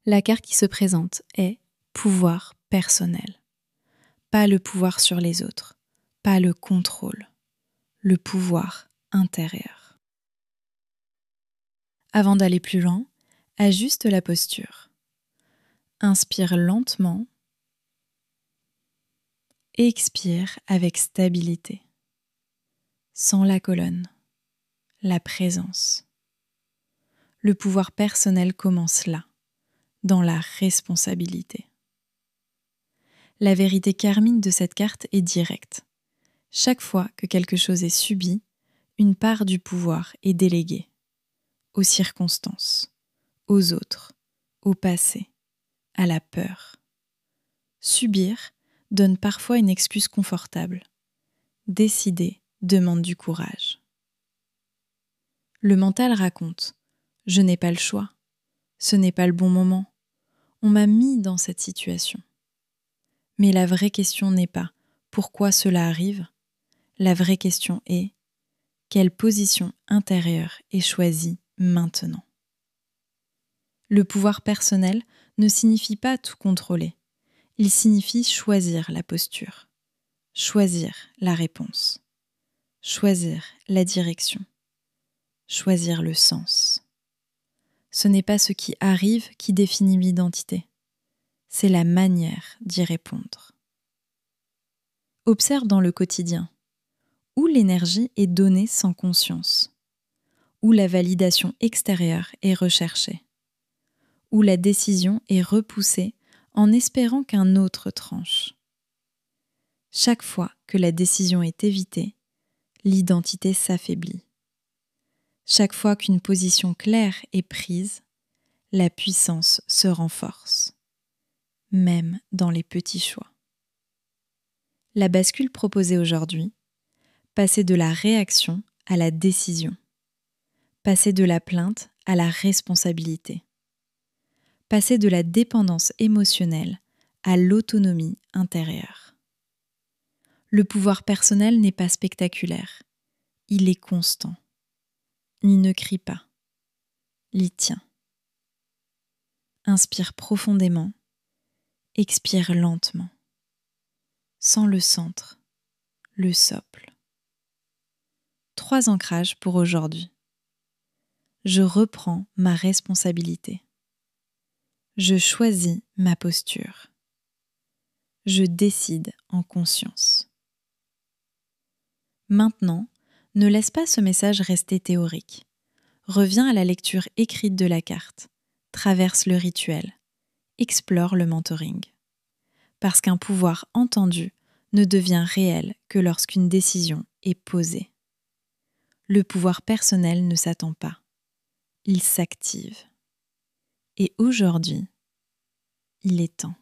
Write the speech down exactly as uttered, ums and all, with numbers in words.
La carte qui se présente est pouvoir personnel. Pas le pouvoir sur les autres, pas le contrôle, le pouvoir intérieur. Avant d'aller plus loin, ajuste la posture. Inspire lentement. Expire avec stabilité. Sens la colonne, la présence. Le pouvoir personnel commence là, dans la responsabilité. La vérité karmique de cette carte est directe. Chaque fois que quelque chose est subi, une part du pouvoir est déléguée. Aux circonstances, aux autres, au passé, à la peur. Subir donne parfois une excuse confortable. Décider demande du courage. Le mental raconte « Je n'ai pas le choix, ce n'est pas le bon moment, on m'a mis dans cette situation ». Mais la vraie question n'est pas « Pourquoi cela arrive ?». La vraie question est « Quelle position intérieure est choisie maintenant ?» Le pouvoir personnel ne signifie pas tout contrôler. Il signifie choisir la posture, choisir la réponse, choisir la direction, choisir le sens. Ce n'est pas ce qui arrive qui définit l'identité, c'est la manière d'y répondre. Observe dans le quotidien où l'énergie est donnée sans conscience, où la validation extérieure est recherchée, où la décision est repoussée en espérant qu'un autre tranche. Chaque fois que la décision est évitée, l'identité s'affaiblit. Chaque fois qu'une position claire est prise, la puissance se renforce, même dans les petits choix. La bascule proposée aujourd'hui, passer de la réaction à la décision, passer de la plainte à la responsabilité, passer de la dépendance émotionnelle à l'autonomie intérieure. Le pouvoir personnel n'est pas spectaculaire, il est constant. Il ne crie pas, il tient. Inspire profondément, expire lentement. Sens le centre, le socle. Trois ancrages pour aujourd'hui. Je reprends ma responsabilité. Je choisis ma posture. Je décide en conscience. Maintenant, ne laisse pas ce message rester théorique. Reviens à la lecture écrite de la carte. Traverse le rituel. Explore le mentoring. Parce qu'un pouvoir entendu ne devient réel que lorsqu'une décision est posée. Le pouvoir personnel ne s'attend pas. Il s'active. Et aujourd'hui, il est temps.